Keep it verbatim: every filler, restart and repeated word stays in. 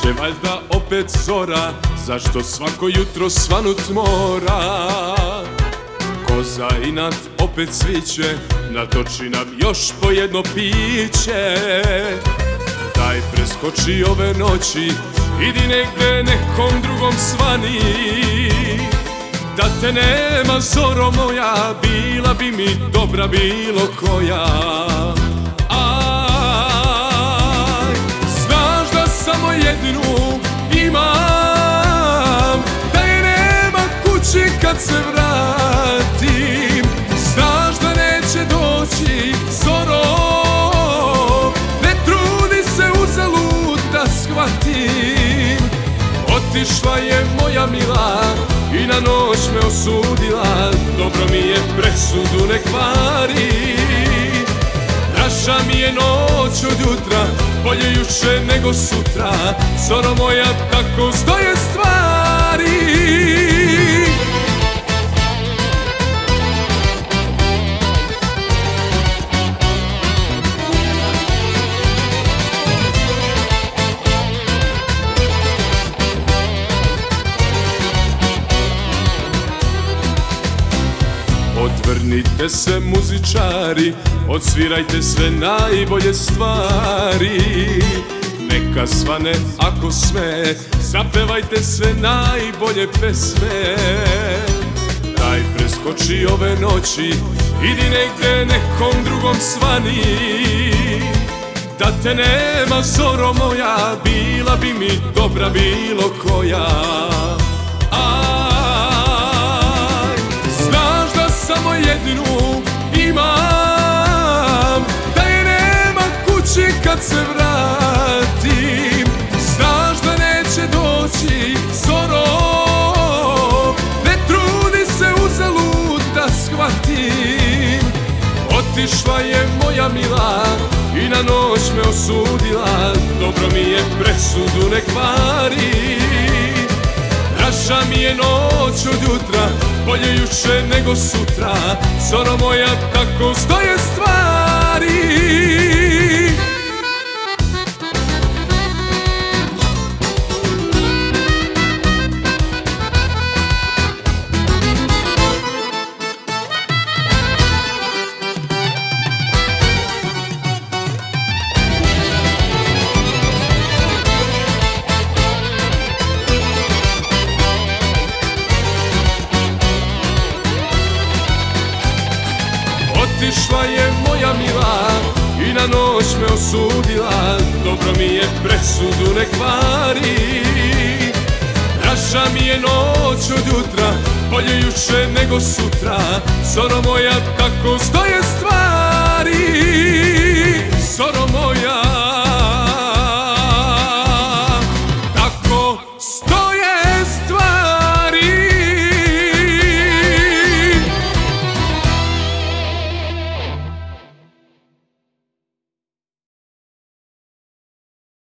Će valjda opet zora, zašto svako jutro svanut mora? Ko za inat opet sviće, natoči nam još po jedno piće. Daj preskoči ove noći, idi negde nekom drugom svani. Da te nema, zoro moja, bila bi mi dobra bilo koja. Aj, znaš da samo jedinu imam, da je nema kući kad se vratim. Znaš da neće doći zoro, ne trudi se uzalud da shvatim. Otišla je moja mila i na noć me osudila, dobro mi je presudu ne kvari. Naša mi je noć od jutra, bolje juče nego sutra, zoro moja, tako stoje stvari. Odvrnite se muzičari, odsvirajte sve najbolje stvari. Neka svane ako sme, zapevajte sve najbolje pesme. Daj preskoči ove noći, idi negde nekom drugom svani. Da te nema, zoro moja, bila bi mi dobra bilo koja. Samo jedinu imam, da je nema kući kad se vratim. Znaš da neće doći zoro, ne trudi se uzalud da shvatim. Otišla je moja mila i na noć me osudila, dobro mi je presudu ne kvari. Naša mi je noć od jutra, bolje juče nego sutra, zoro moja, tako stoje stvari. Otišla je moja mila i na noć me osudila, dobro mi je presudu ne kvari. Naša mi je noć od jutra, bolje juče nego sutra, zoro moja, tako stoje stvari.